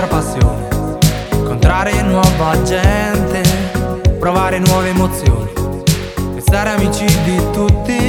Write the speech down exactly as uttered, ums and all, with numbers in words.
nostra passione, incontrare nuova gente, provare nuove emozioni e stare amici di tutti.